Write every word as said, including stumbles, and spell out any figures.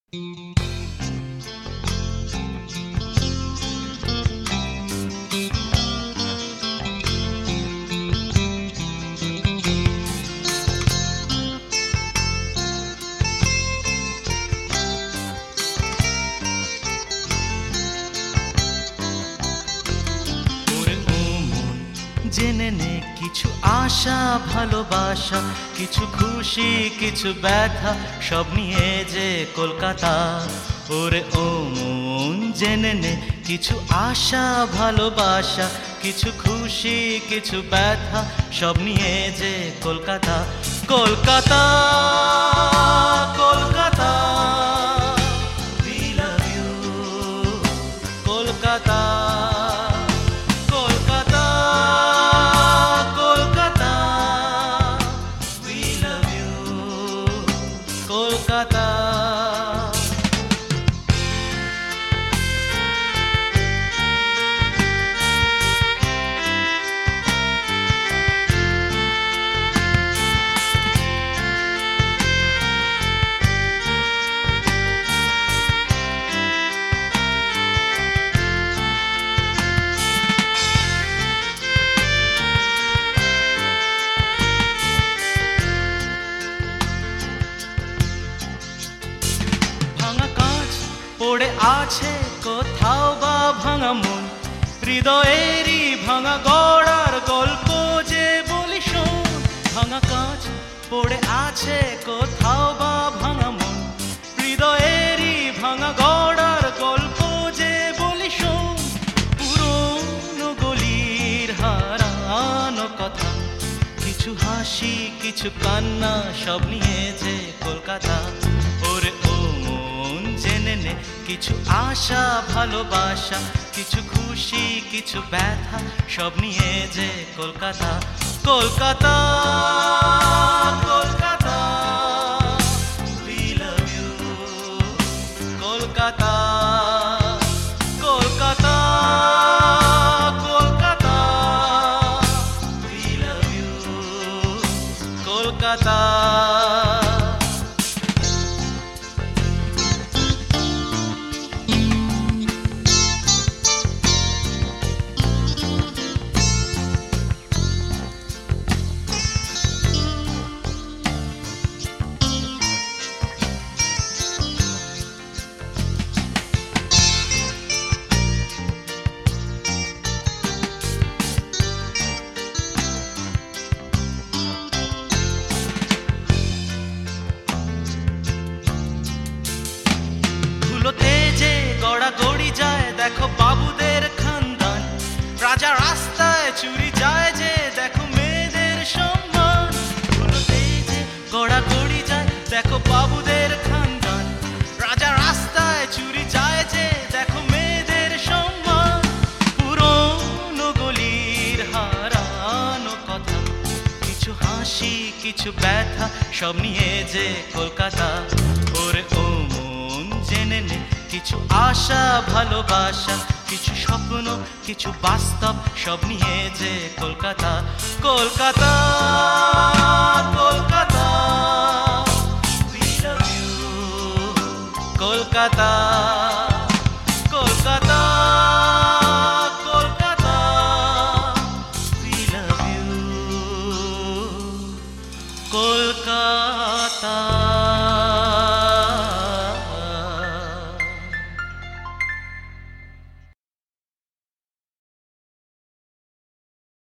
জেনে নে কিছু আশা ভালোবাসা, কিছু খুশি কিছু ব্যথা, সব নিয়ে যে কলকাতা। ওরে ও মন জেনে নে কিছু আশা ভালোবাসা, কিছু খুশি কিছু ব্যথা, সব নিয়ে যে Kolkata. Kolkata Kolkata we love you Kolkata. Kolkata পড়ে আছে কোথাও বা ভাঙা মন, হৃদয়েরই ভাঙা গড়ার গল্প যে বলি শোন। ভাঙা কাঁচ পড়ে আছে কোথাও বা ভাঙা মন, হৃদয়েরই ভাঙা গড়ার গল্প যে বলি শোন। পুরনো গলির হারানো কথা, কিছু হাসি কিছু কান্না, সব নিয়ে যে কলকাতা। ওরে ও মন জেনে নে কিছু আশা ভালোবাসা, কিছু খুশি কিছু ব্যথা, সব নিয়ে যে Kolkata. Kolkata Kolkata we love you Kolkata. Kolkata Kolkata we love you Kolkata. ধুলোতে যে গড়াগড়ি যায় দেখো বাবুদের খানদান, রাজা রাস্তায় চুরি যায় যে দেখো মেয়েদের সম্মান। ধুলোতে যে গড়াগড়ি যায় দেখো বাবুদের খানদান, রাজা রাস্তায় চুরি যায় যে দেখো মেয়েদের সম্মান। পুরনো গলির হারানো কথা, কিছু হাসি কিছু ব্যথা, সব নিয়ে যে কলকাতা। ওরে ও মন জেনে নে কিছু আশা ভালোবাসা, কিছু স্বপ্ন কিছু বাস্তব, সব নিয়ে যে Kolkata. Kolkata Kolkata we love you Kolkata.